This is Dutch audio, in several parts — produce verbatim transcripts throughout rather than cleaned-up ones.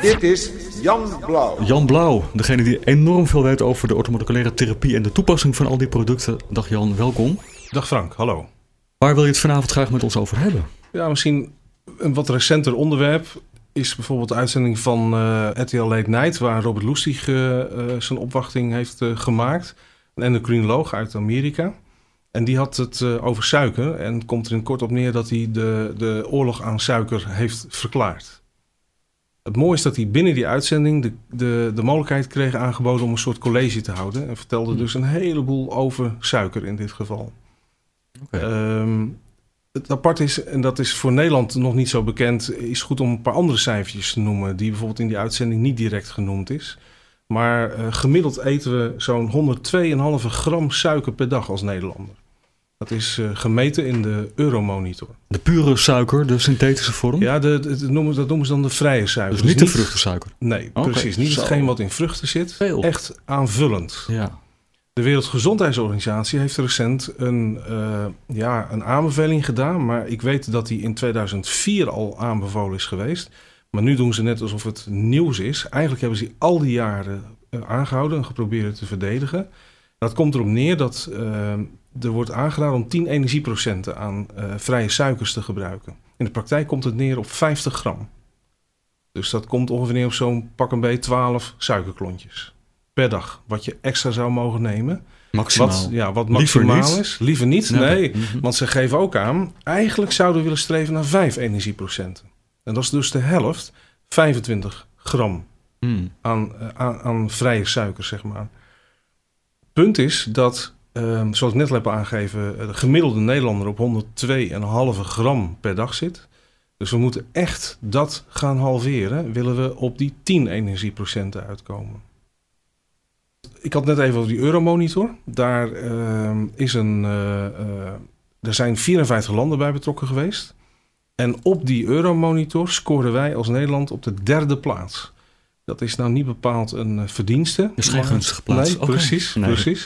Dit is Jan Blauw. Jan Blauw, degene die enorm veel weet over de orthomoleculaire therapie en de toepassing van al die producten. Dag Jan, welkom. Dag Frank, hallo. Waar wil je het vanavond graag met ons over hebben? Ja, misschien een wat recenter onderwerp is bijvoorbeeld de uitzending van uh, R T L Late Night, waar Robert Lustig uh, uh, zijn opwachting heeft uh, gemaakt. Een endocrinoloog uit Amerika. En die had het uh, over suiker en het komt er in kort op neer dat hij de, de oorlog aan suiker heeft verklaard. Het mooie is dat hij binnen die uitzending de, de, de mogelijkheid kreeg aangeboden om een soort college te houden. En vertelde dus een heleboel over suiker in dit geval. Okay. Um, het apart is, en dat is voor Nederland nog niet zo bekend, is goed om een paar andere cijfertjes te noemen, die bijvoorbeeld in die uitzending niet direct genoemd is. Maar uh, gemiddeld eten we zo'n honderdtwee komma vijf gram suiker per dag als Nederlander. Dat is uh, gemeten in de Euromonitor. De pure suiker, de synthetische vorm? Ja, de, de, de noemen, dat noemen ze dan de vrije suiker. Dus niet de vruchtensuiker? Nee, okay, precies. Niet zo. hetgeen wat in vruchten zit. Veel. Echt aanvullend. Ja. De Wereldgezondheidsorganisatie heeft recent een, uh, ja, een aanbeveling gedaan. Maar ik weet dat die in tweeduizend vier al aanbevolen is geweest. Maar nu doen ze net alsof het nieuws is. Eigenlijk hebben ze die al die jaren uh, aangehouden en geprobeerd te verdedigen. Dat komt erop neer dat uh, er wordt aangeraden om tien energieprocenten aan uh, vrije suikers te gebruiken. In de praktijk komt het neer op vijftig gram. Dus dat komt ongeveer neer op zo'n pak een beetje twaalf suikerklontjes per dag. Wat je extra zou mogen nemen. Maximaal. Wat, ja, wat maximaal Liever is. Liever niet, nee. nee. Mm-hmm. Want ze geven ook aan, eigenlijk zouden we willen streven naar vijf energieprocenten. En dat is dus de helft, vijfentwintig gram mm. aan, uh, aan, aan vrije suiker, zeg maar. Punt is dat, uh, zoals ik net al heb aangegeven, de gemiddelde Nederlander op honderdtwee komma vijf gram per dag zit. Dus we moeten echt dat gaan halveren, willen we op die tien energieprocenten uitkomen. Ik had net even over die Euromonitor. Daar, uh, is een, uh, uh, er zijn vierenvijftig landen bij betrokken geweest. En op die Euromonitor scoren wij als Nederland op de derde plaats. Dat is nou niet bepaald een uh, verdienste. Dat is geen gunstige plaats. Nee, okay. precies. Nee. precies.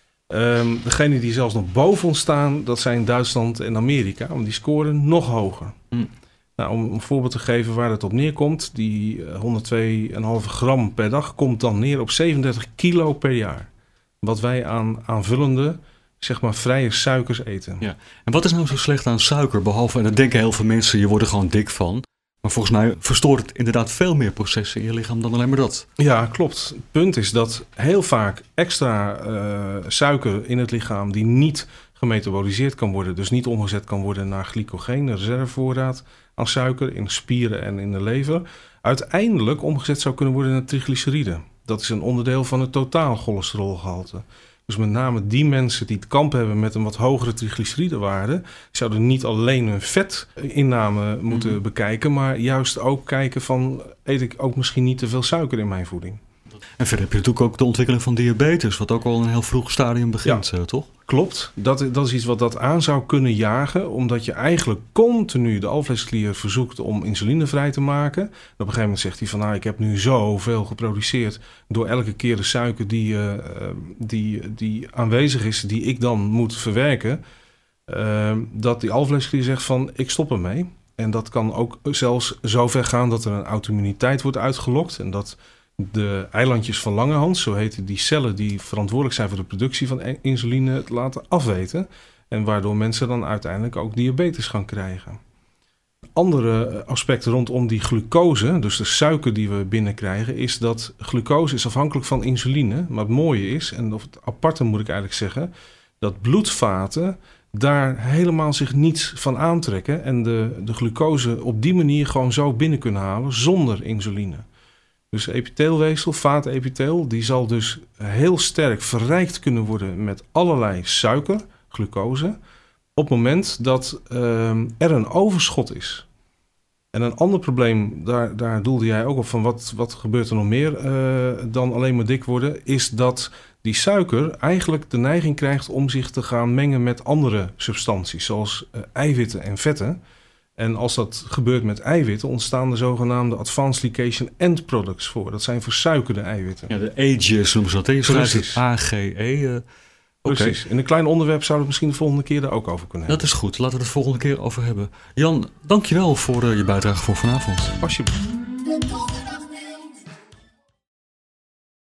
Um, degene die zelfs nog boven ons staan, dat zijn Duitsland en Amerika. Want die scoren nog hoger. Mm. Nou, om een voorbeeld te geven waar het op neerkomt. Die uh, honderdtwee komma vijf gram per dag komt dan neer op zevenendertig kilo per jaar. Wat wij aan aanvullende, zeg maar, vrije suikers eten. Ja. En wat is nou zo slecht aan suiker? Behalve, en dat denken heel veel mensen, je wordt er gewoon dik van. Maar volgens mij verstoort het inderdaad veel meer processen in je lichaam dan alleen maar dat. Ja, klopt. Het punt is dat heel vaak extra uh, suiker in het lichaam die niet gemetaboliseerd kan worden, dus niet omgezet kan worden naar glycogeen, een reservevoorraad aan suiker in de spieren en in de lever, uiteindelijk omgezet zou kunnen worden naar triglyceriden. Dat is een onderdeel van het totaal cholesterolgehalte. Dus met name die mensen die het kamp hebben met een wat hogere triglyceridewaarde, zouden niet alleen hun vetinname moeten mm-hmm. bekijken, maar juist ook kijken van, eet ik ook misschien niet te veel suiker in mijn voeding. En verder heb je natuurlijk ook de ontwikkeling van diabetes, wat ook al in een heel vroeg stadium begint, ja, toch? Klopt, dat, dat is iets wat dat aan zou kunnen jagen, omdat je eigenlijk continu de alvleesklier verzoekt om insuline vrij te maken. En op een gegeven moment zegt hij van, nou, ik heb nu zoveel geproduceerd door elke keer de suiker die, uh, die, die aanwezig is, die ik dan moet verwerken, uh, dat die alvleesklier zegt van, ik stop ermee. En dat kan ook zelfs zo ver gaan dat er een auto-immuniteit wordt uitgelokt en dat de eilandjes van Langerhans, zo heten die cellen die verantwoordelijk zijn voor de productie van insuline, het laten afweten. En waardoor mensen dan uiteindelijk ook diabetes gaan krijgen. Andere aspecten rondom die glucose, dus de suiker die we binnenkrijgen, is dat glucose is afhankelijk van insuline. Maar het mooie is, en of het aparte moet ik eigenlijk zeggen, dat bloedvaten daar helemaal zich niets van aantrekken en de, de glucose op die manier gewoon zo binnen kunnen halen zonder insuline. Dus epiteelweefsel, vaatepitheel, die zal dus heel sterk verrijkt kunnen worden met allerlei suiker, glucose, op het moment dat uh, er een overschot is. En een ander probleem, daar, daar doelde jij ook op van wat, wat gebeurt er nog meer uh, dan alleen maar dik worden, is dat die suiker eigenlijk de neiging krijgt om zich te gaan mengen met andere substanties, zoals uh, eiwitten en vetten. En als dat gebeurt met eiwitten, ontstaan de zogenaamde Advanced Glycation End Products voor. Dat zijn versuikerde eiwitten. Ja, de A G E noemen ze dat. Je schrijft het A G E. Uh, Precies. Okay. In een klein onderwerp zouden we misschien de volgende keer daar ook over kunnen hebben. Dat is goed. Laten we het de volgende keer over hebben. Jan, dankjewel voor uh, je bijdrage voor vanavond. Alsjeblieft.